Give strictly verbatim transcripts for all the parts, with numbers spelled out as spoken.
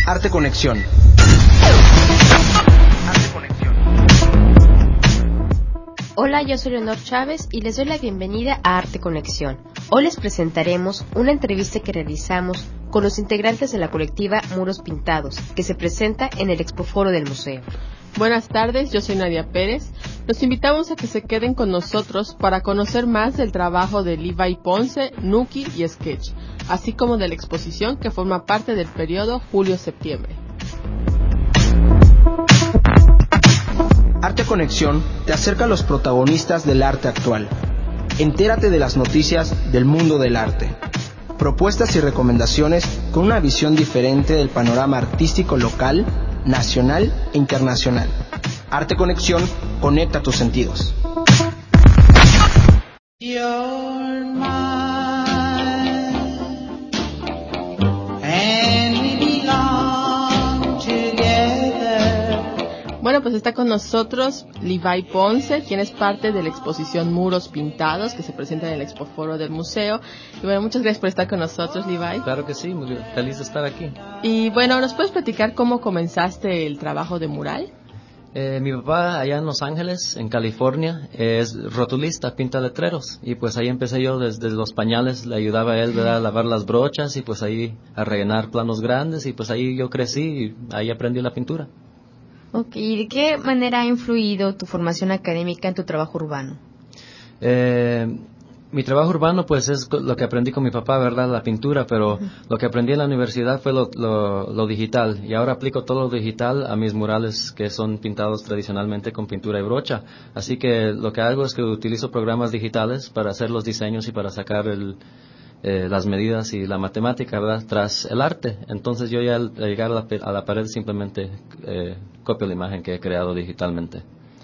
Arte Conexión. Arte Conexión. Hola, yo soy Leonor Chávez y les doy la bienvenida a Arte Conexión. Hoy les presentaremos una entrevista que realizamos con los integrantes de la colectiva Muros Pintados, que se presenta en el Expoforo del museo. Buenas tardes, yo soy Nadia Pérez. Los invitamos a que se queden con nosotros para conocer más del trabajo de Levi Ponce, Nuki y Sketch, así como de la exposición que forma parte del periodo julio-septiembre. Arte Conexión te acerca a los protagonistas del arte actual. Entérate de las noticias del mundo del arte. Propuestas y recomendaciones con una visión diferente del panorama artístico local, nacional e internacional. Arte Conexión conecta tus sentidos. You're mine, and we belong together. Bueno, pues está con nosotros Levi Ponce, quien es parte de la exposición Muros Pintados, que se presenta en el Expoforo del museo. Y bueno, muchas gracias por estar con nosotros, Levi. Claro que sí, muy feliz de estar aquí. Y bueno, ¿nos puedes platicar cómo comenzaste el trabajo de mural? Eh, mi papá allá en Los Ángeles, en California, es rotulista, pinta letreros. Y pues ahí empecé yo desde los pañales, le ayudaba a él, ¿verdad?, a lavar las brochas y pues ahí a rellenar planos grandes. Y pues ahí yo crecí y ahí aprendí la pintura. Ok, ¿y de qué manera ha influido tu formación académica en tu trabajo urbano? Eh, mi trabajo urbano pues es lo que aprendí con mi papá, ¿verdad?, la pintura, pero uh-huh. Lo que aprendí en la universidad fue lo, lo, lo digital, y ahora aplico todo lo digital a mis murales que son pintados tradicionalmente con pintura y brocha. Así que lo que hago es que utilizo programas digitales para hacer los diseños y para sacar el, eh, las medidas y la matemática, ¿verdad?, tras el arte. Entonces yo ya al llegar a la, a la pared simplemente eh, copio la imagen que he creado digitalmente.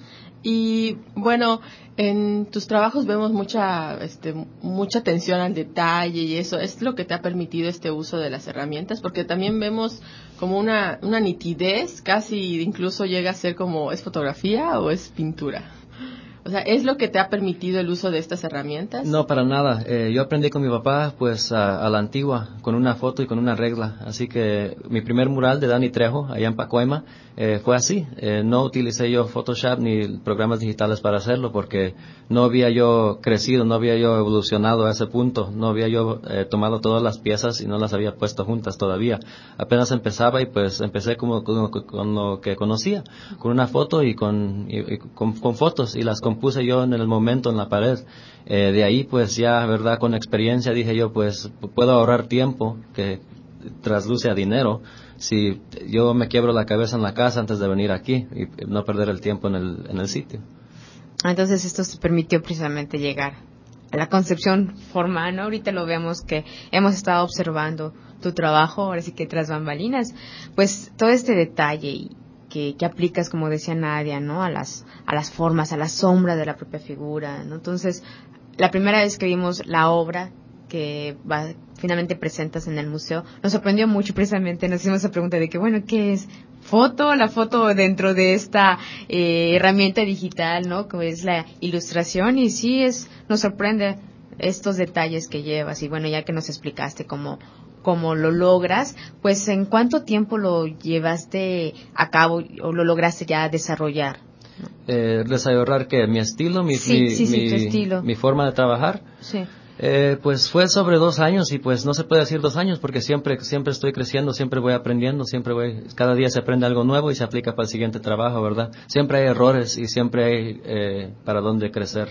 Y bueno, en tus trabajos vemos mucha este, mucha atención al detalle y eso es lo que te ha permitido este uso de las herramientas, porque también vemos como una, una nitidez, casi incluso llega a ser como, ¿es fotografía o es pintura? O sea, ¿es lo que te ha permitido el uso de estas herramientas? No, para nada. Eh, yo aprendí con mi papá, pues, a, a la antigua, con una foto y con una regla. Así que mi primer mural de Dani Trejo, allá en Pacoima, eh, fue así. Eh, no utilicé yo Photoshop ni programas digitales para hacerlo, porque no había yo crecido, no había yo evolucionado a ese punto. No había yo eh, tomado todas las piezas y no las había puesto juntas todavía. Apenas empezaba y pues empecé como, como con lo que conocía, con una foto y con, y, y con, con fotos y las puse yo en el momento en la pared. Eh, de ahí pues ya, verdad, con experiencia dije yo, pues puedo ahorrar tiempo que trasluce a dinero si yo me quiebro la cabeza en la casa antes de venir aquí y no perder el tiempo en el, en el sitio. Entonces esto te permitió precisamente llegar a la concepción formal, ¿no? Ahorita lo vemos que hemos estado observando tu trabajo, ahora sí que tras bambalinas, pues todo este detalle y Que, que aplicas, como decía Nadia, ¿no?, a las a las formas, a la sombra de la propia figura, ¿no? Entonces, la primera vez que vimos la obra que va, finalmente presentas en el museo, nos sorprendió mucho. Precisamente nos hicimos esa pregunta de que, bueno, ¿qué es? ¿Foto? La foto dentro de esta eh, herramienta digital, ¿no?, como es la ilustración, y sí, es nos sorprende estos detalles que llevas. Y bueno, ya que nos explicaste cómo cómo lo logras, pues ¿en cuánto tiempo lo llevaste a cabo o lo lograste ya desarrollar? Eh, desarrollar que mi estilo, mi, sí, mi, sí, sí, mi, tu estilo. mi forma de trabajar. Sí. Eh, pues fue sobre dos años y pues no se puede decir dos años porque siempre siempre estoy creciendo, siempre voy aprendiendo, siempre voy, cada día se aprende algo nuevo y se aplica para el siguiente trabajo, ¿verdad? Siempre hay errores y siempre hay eh, para dónde crecer.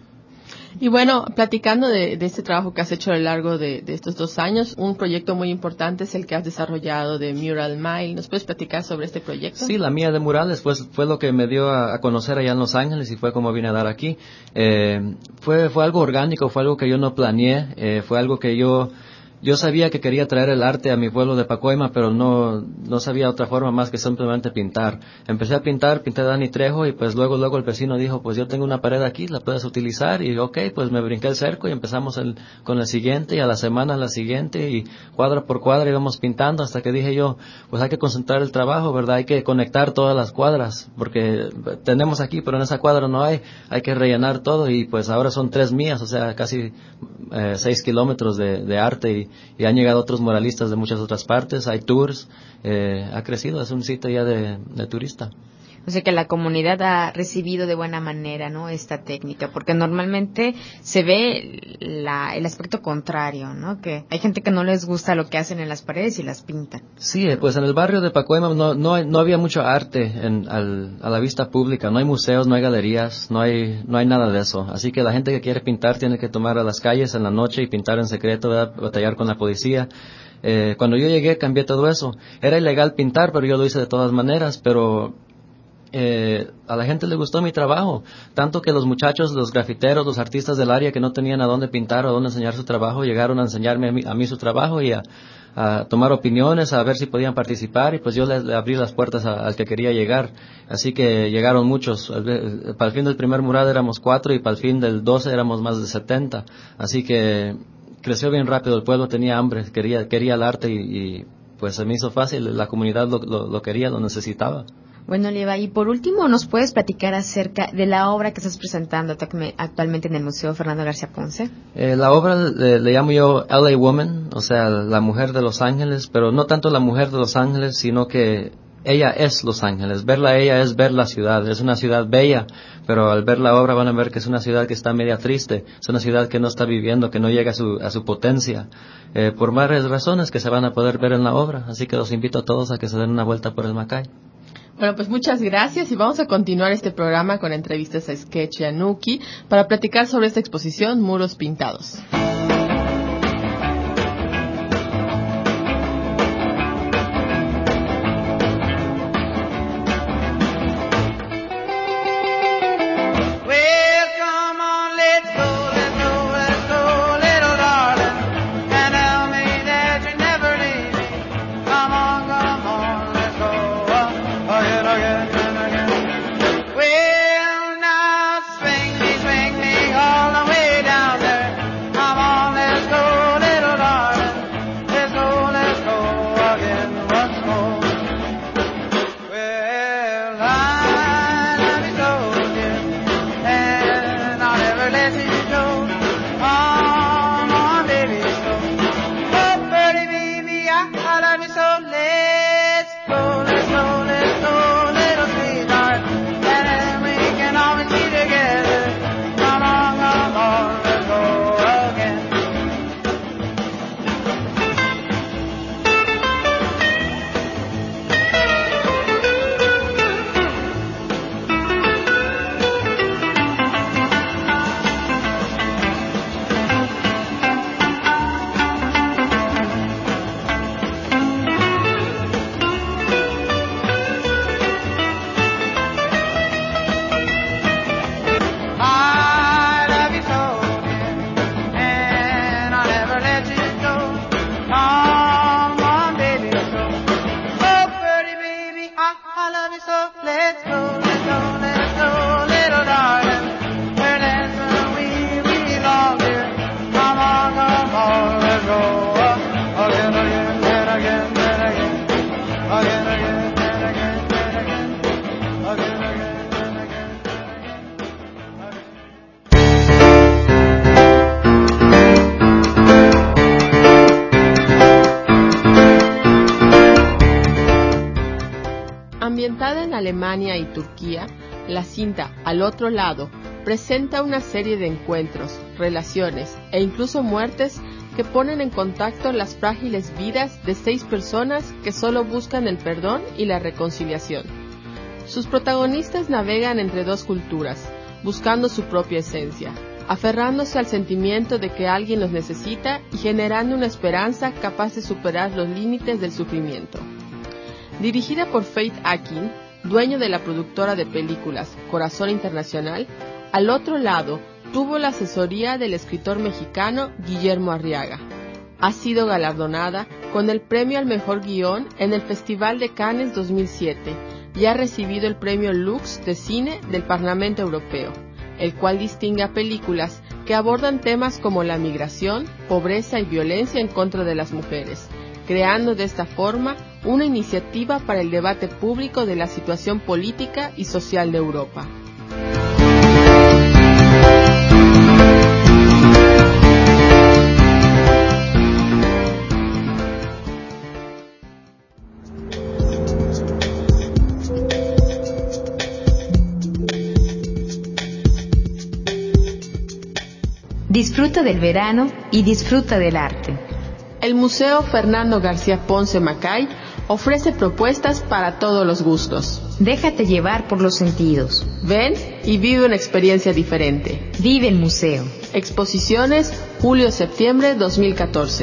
Y bueno, platicando de, de este trabajo que has hecho a lo largo de, de estos dos años, un proyecto muy importante es el que has desarrollado de Mural Mile. ¿Nos puedes platicar sobre este proyecto? Sí, la mía de murales pues, fue lo que me dio a, a conocer allá en Los Ángeles y fue como vine a dar aquí. Eh, fue, fue algo orgánico, fue algo que yo no planeé, eh, fue algo que yo... Yo sabía que quería traer el arte a mi pueblo de Pacoima, pero no, no sabía otra forma más que simplemente pintar. Empecé a pintar, pinté a Dani Trejo y pues luego, luego el vecino dijo, pues yo tengo una pared aquí, la puedes utilizar, y ok, pues me brinqué el cerco y empezamos el, con el siguiente y a la semana la siguiente y cuadra por cuadra íbamos pintando hasta que dije yo, pues hay que concentrar el trabajo, ¿verdad? Hay que conectar todas las cuadras, porque tenemos aquí, pero en esa cuadra no hay, hay que rellenar todo y pues ahora son tres mías, o sea, casi eh, seis kilómetros de, de arte y y han llegado otros muralistas de muchas otras partes, hay tours, eh, ha crecido, es un sitio ya de, de turista. O sea que la comunidad ha recibido de buena manera, ¿no?, esta técnica, porque normalmente se ve la, el aspecto contrario, ¿no?, que hay gente que no les gusta lo que hacen en las paredes y las pintan. Sí, pues en el barrio de Pacoima no no, no había mucho arte en, al, a la vista pública, no hay museos, no hay galerías, no hay no hay nada de eso, así que la gente que quiere pintar tiene que tomar a las calles en la noche y pintar en secreto, ¿verdad?, batallar con la policía. Eh, cuando yo llegué cambié todo eso, era ilegal pintar, pero yo lo hice de todas maneras, pero Eh, a la gente le gustó mi trabajo, tanto que los muchachos, los grafiteros, los artistas del área que no tenían a dónde pintar o a dónde enseñar su trabajo, llegaron a enseñarme a mí, a mí su trabajo y a, a tomar opiniones, a ver si podían participar, y pues yo le, le abrí las puertas a, al que quería llegar, así que llegaron muchos. Para el fin del primer mural éramos cuatro y para el fin del doce éramos más de setenta, así que creció bien rápido, el pueblo tenía hambre, quería, quería el arte y, y pues se me hizo fácil, la comunidad lo, lo, lo quería, lo necesitaba. Bueno, Oliva, y por último, ¿nos puedes platicar acerca de la obra que estás presentando actualmente en el Museo Fernando García Ponce? Eh, la obra le, le llamo yo L A Woman, o sea, la mujer de Los Ángeles, pero no tanto la mujer de Los Ángeles, sino que ella es Los Ángeles. Verla a ella es ver la ciudad. Es una ciudad bella, pero al ver la obra van a ver que es una ciudad que está media triste, es una ciudad que no está viviendo, que no llega a su, a su potencia, eh, por varias razones que se van a poder ver en la obra. Así que los invito a todos a que se den una vuelta por el Macay. Bueno, pues muchas gracias y vamos a continuar este programa con entrevistas a Sketch y a Nuki para platicar sobre esta exposición Muros Pintados. Ambientada en Alemania y Turquía, la cinta Al otro lado presenta una serie de encuentros, relaciones e incluso muertes que ponen en contacto las frágiles vidas de seis personas que solo buscan el perdón y la reconciliación. Sus protagonistas navegan entre dos culturas, buscando su propia esencia, aferrándose al sentimiento de que alguien los necesita y generando una esperanza capaz de superar los límites del sufrimiento. Dirigida por Faith Akin, dueño de la productora de películas Corazón Internacional, Al otro lado tuvo la asesoría del escritor mexicano Guillermo Arriaga. Ha sido galardonada con el premio al mejor guión en el Festival de Cannes dos mil siete y ha recibido el premio Lux de Cine del Parlamento Europeo, el cual distingue a películas que abordan temas como la migración, pobreza y violencia en contra de las mujeres, creando de esta forma una iniciativa para el debate público de la situación política y social de Europa. Disfruta del verano y disfruta del arte. El Museo Fernando García Ponce Macay ofrece propuestas para todos los gustos. Déjate llevar por los sentidos. Ven y vive una experiencia diferente. Vive el museo. Exposiciones julio-septiembre dos mil catorce.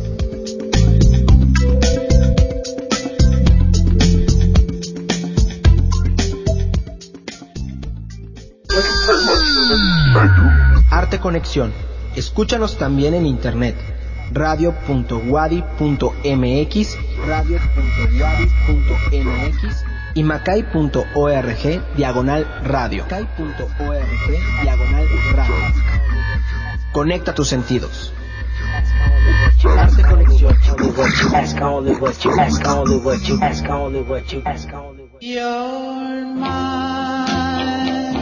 Arte Conexión. Escúchanos también en internet. radio punto wadi punto mx, radio punto wadi punto mx y macay punto org diagonal radio. macay punto org diagonal radio. Conecta tus sentidos. Arte Conexión. You're mine,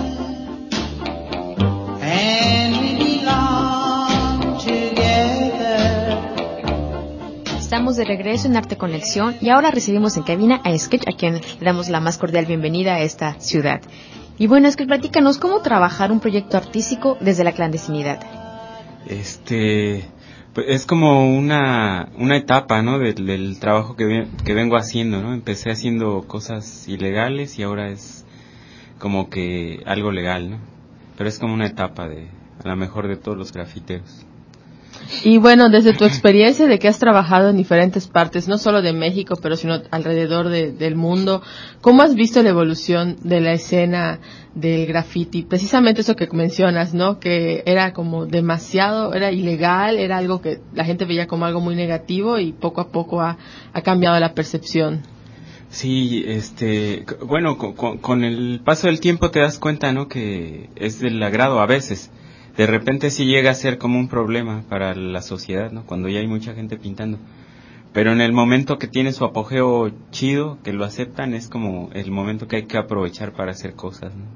and we belong together. Estamos de regreso en Arte Conexión y ahora recibimos en cabina a Sketch, a quien le damos la más cordial bienvenida a esta ciudad. Y bueno, Sketch, platícanos cómo trabajar un proyecto artístico desde la clandestinidad. Este, pues es como una una etapa, ¿no? Del, del trabajo que, ve, que vengo haciendo, ¿no? Empecé haciendo cosas ilegales y ahora es como que algo legal, ¿no? Pero es como una etapa de, a lo mejor, de todos los grafiteros. Y bueno, desde tu experiencia de que has trabajado en diferentes partes, no solo de México, pero sino alrededor de, del mundo, ¿cómo has visto la evolución de la escena del graffiti? Precisamente eso que mencionas, ¿no? Que era como demasiado, era ilegal, era algo que la gente veía como algo muy negativo y poco a poco ha, ha cambiado la percepción. Sí, este, bueno, con, con el paso del tiempo te das cuenta, ¿no? Que es del agrado a veces. De repente sí llega a ser como un problema para la sociedad, ¿no? Cuando ya hay mucha gente pintando. Pero en el momento que tiene su apogeo chido, que lo aceptan, es como el momento que hay que aprovechar para hacer cosas, ¿no?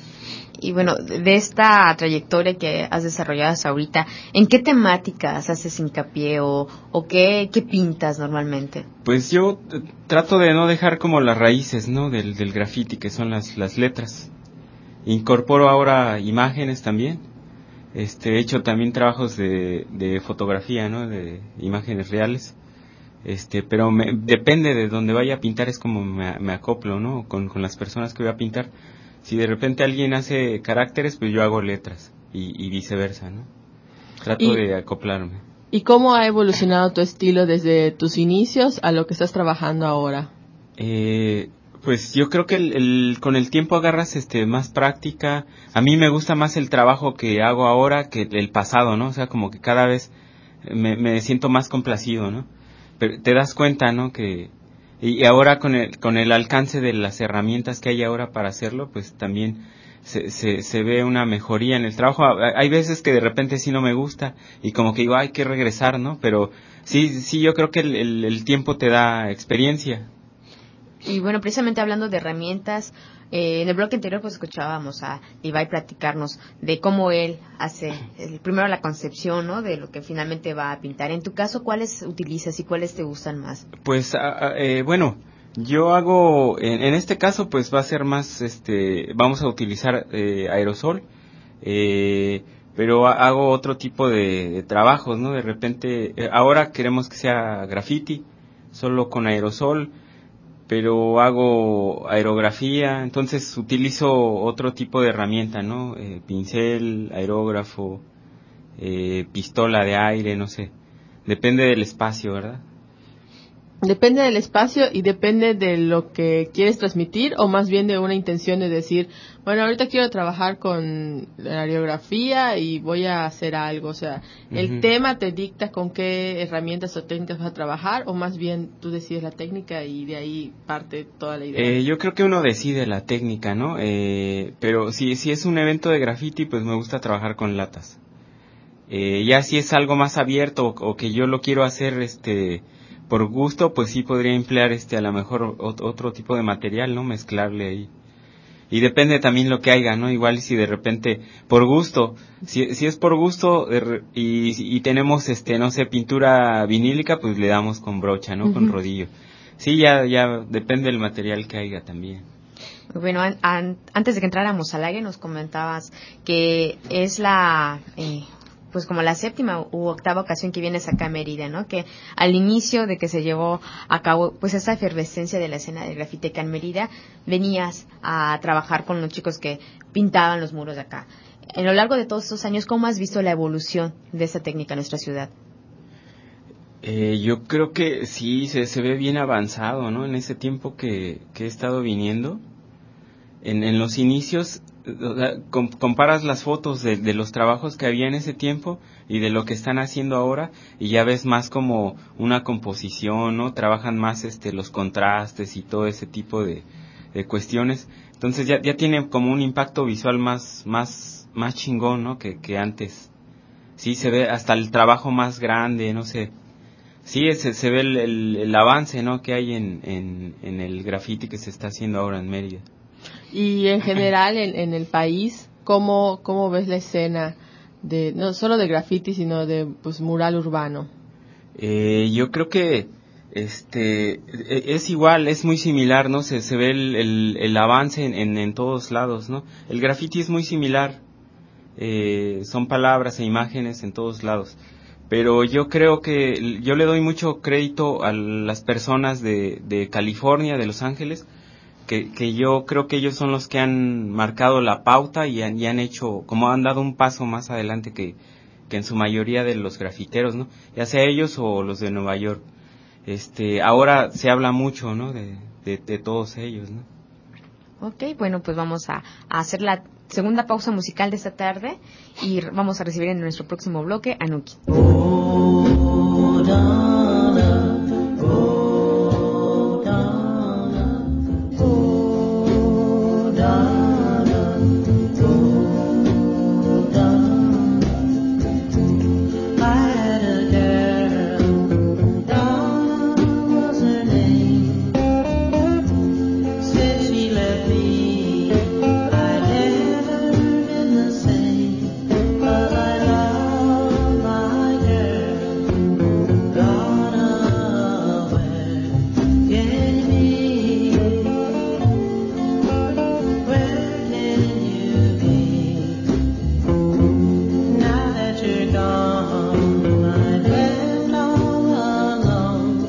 Y bueno, de esta trayectoria que has desarrollado hasta ahorita, ¿en qué temáticas haces hincapié o, o qué, qué pintas normalmente? Pues yo trato de no dejar como las raíces, ¿no? Del, del graffiti, que son las, las letras. Incorporo ahora imágenes también. Este, he hecho también trabajos de, de fotografía, ¿no? De imágenes reales. Este, pero me, depende de donde vaya a pintar, es como me, me acoplo, ¿no? Con, con las personas que voy a pintar. Si de repente alguien hace caracteres, pues yo hago letras y, y viceversa, ¿no? Trato y, de acoplarme. ¿Y cómo ha evolucionado tu estilo desde tus inicios a lo que estás trabajando ahora? Eh, pues yo creo que el, el, con el tiempo agarras este más práctica. A mí me gusta más el trabajo que hago ahora que el pasado, ¿no? O sea, como que cada vez me, me siento más complacido, ¿no? Pero te das cuenta, ¿no? Que y ahora con el con el alcance de las herramientas que hay ahora para hacerlo, pues también se se, se ve una mejoría en el trabajo. Hay veces que de repente sí no me gusta y como que digo, hay que regresar, ¿no? Pero sí sí yo creo que el, el, el tiempo te da experiencia. Y bueno, precisamente hablando de herramientas, eh, en el bloque anterior pues escuchábamos a Ibai platicarnos de cómo él hace, el, primero la concepción, ¿no? De lo que finalmente va a pintar. En tu caso, ¿cuáles utilizas y cuáles te gustan más? Pues, eh, bueno, yo hago, en, en este caso pues va a ser más, este, vamos a utilizar eh, aerosol, eh, pero hago otro tipo de, de trabajos, ¿no? De repente, eh, ahora queremos que sea graffiti, solo con aerosol, pero hago aerografía, entonces utilizo otro tipo de herramienta, ¿no? Eh, pincel, aerógrafo, eh, pistola de aire, no sé. Depende del espacio, ¿verdad? Depende del espacio y depende de lo que quieres transmitir, o más bien de una intención de decir, bueno, ahorita quiero trabajar con la aerografía y voy a hacer algo. O sea, ¿el uh-huh. tema te dicta con qué herramientas o técnicas vas a trabajar, o más bien tú decides la técnica y de ahí parte toda la idea? Eh, yo creo que uno decide la técnica, ¿no? Eh, pero si, si es un evento de graffiti, pues me gusta trabajar con latas. Eh, ya si es algo más abierto o, o que yo lo quiero hacer, este... por gusto, pues sí podría emplear este a lo mejor otro tipo de material, ¿no? Mezclarle ahí. Y depende también lo que haya, ¿no? Igual si de repente, por gusto, si, si es por gusto y, y tenemos, este, no sé, pintura vinílica, pues le damos con brocha, ¿no? Uh-huh. Con rodillo. Sí, ya, ya depende del material que haya también. Bueno, an, an, antes de que entráramos al aire nos comentabas que es la... Eh, pues como la séptima u octava ocasión que vienes acá a Mérida, ¿no? Que al inicio de que se llevó a cabo pues esa efervescencia de la escena de grafiti acá en Mérida, venías a trabajar con los chicos que pintaban los muros de acá. En lo largo de todos estos años, ¿cómo has visto la evolución de esta técnica en nuestra ciudad? Eh, yo creo que sí, se, se ve bien avanzado, ¿no? En ese tiempo que, que he estado viniendo, en, en los inicios, o sea, com, comparas las fotos de, de los trabajos que había en ese tiempo y de lo que están haciendo ahora, y ya ves más como una composición, ¿no? Trabajan más este los contrastes y todo ese tipo de, de cuestiones. Entonces ya, ya tiene como un impacto visual más, más, más chingón, ¿no? Que, que antes. Sí, se ve hasta el trabajo más grande, no sé. Sí, se, se ve el, el, el avance, ¿no? Que hay en, en, en el graffiti que se está haciendo ahora en Mérida. Y en general en, en el país, ¿cómo, cómo ves la escena de no solo de graffiti, sino de pues mural urbano? Eh, yo creo que este es igual, es muy similar, ¿no? Se, se ve el, el, el avance en, en, en todos lados, ¿no? El graffiti es muy similar, eh, son palabras e imágenes en todos lados. Pero yo creo que yo le doy mucho crédito a las personas de, de California, de Los Ángeles, que, que yo creo que ellos son los que han marcado la pauta y han, y han hecho, como han dado un paso más adelante que, que en su mayoría de los grafiteros, ¿no? Ya sea ellos o los de Nueva York. Este, ahora se habla mucho, ¿no? De, de, de todos ellos, ¿no? Ok, bueno, pues vamos a, a hacer la segunda pausa musical de esta tarde y vamos a recibir en nuestro próximo bloque a Nuki. Oh, Donna, oh, Donna, oh, Donna, oh, Donna. I had a girl, Donna was her name. Since she left me, I never been the same. But I love my girl, Donna. Where can you be? Where can you be? Now that you're gone, I'm left all alone,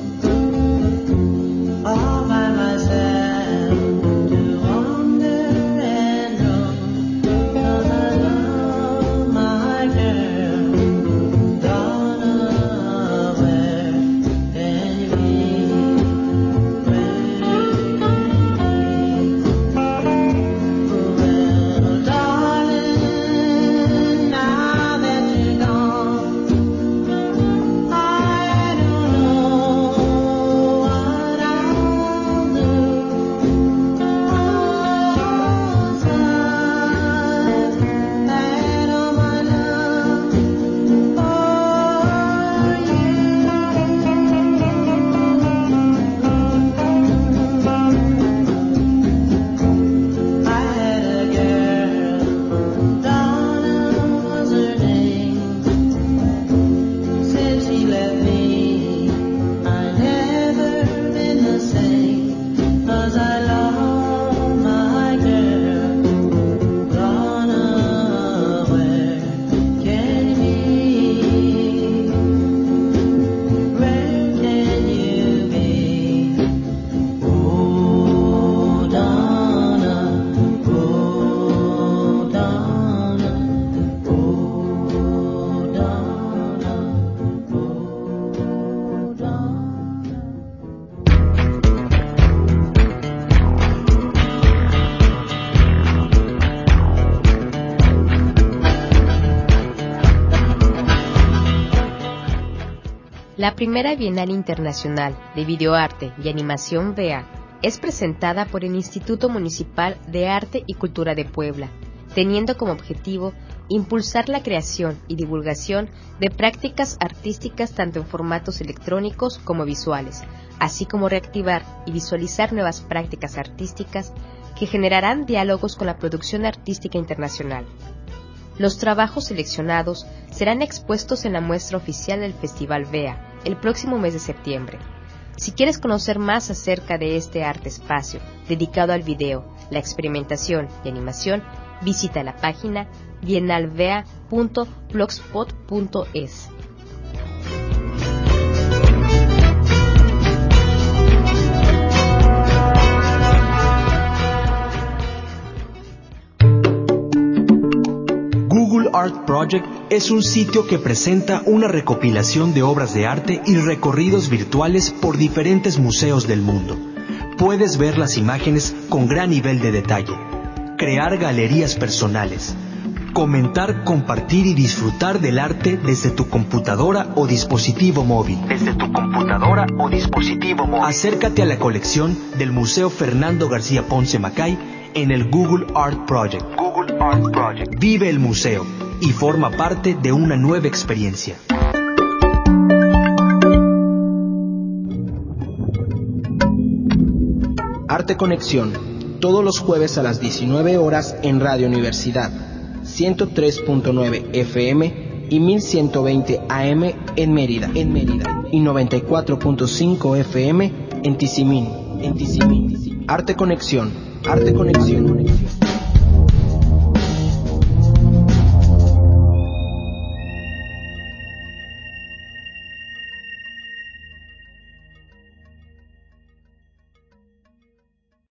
all by myself, to wander and roam. 'Cause I love my girl, Donna. Where can you be? Where can you be? Well, darling, now that you're gone, I don't know what I'll do. Cause I've had all my love for you. I had a girl, Donna was her name. Since she left me, I never been the same. 'Cause I love my girl, Donna. Where can you be? Where can you be? Oh, Donna, oh, Donna, oh, Donna, oh, Donna. La primera Bienal Internacional de Videoarte y Animación V E A es presentada por el Instituto Municipal de Arte y Cultura de Puebla, teniendo como objetivo impulsar la creación y divulgación de prácticas artísticas tanto en formatos electrónicos como visuales, así como reactivar y visualizar nuevas prácticas artísticas que generarán diálogos con la producción artística internacional. Los trabajos seleccionados serán expuestos en la muestra oficial del Festival V E A el próximo mes de septiembre. Si quieres conocer más acerca de este arte espacio dedicado al video, la experimentación y animación, Visita la página bienalvea punto blogspot punto es. Google Art Project es un sitio que presenta una recopilación de obras de arte y recorridos virtuales por diferentes museos del mundo. Puedes ver las imágenes con gran nivel de detalle, crear galerías personales, comentar, compartir y disfrutar del arte desde tu computadora o dispositivo móvil. Desde tu computadora o dispositivo móvil. Acércate a la colección del Museo Fernando García Ponce Macay en el Google Art Project. Google Art Project. Vive el museo y forma parte de una nueva experiencia. Arte Conexión, todos los jueves a las diecinueve horas en Radio Universidad, ciento tres punto nueve F M y mil ciento veinte A M en Mérida, en Mérida, y noventa y cuatro punto cinco F M en Tizimín, en Tizimín. Arte Conexión, Arte Conexión.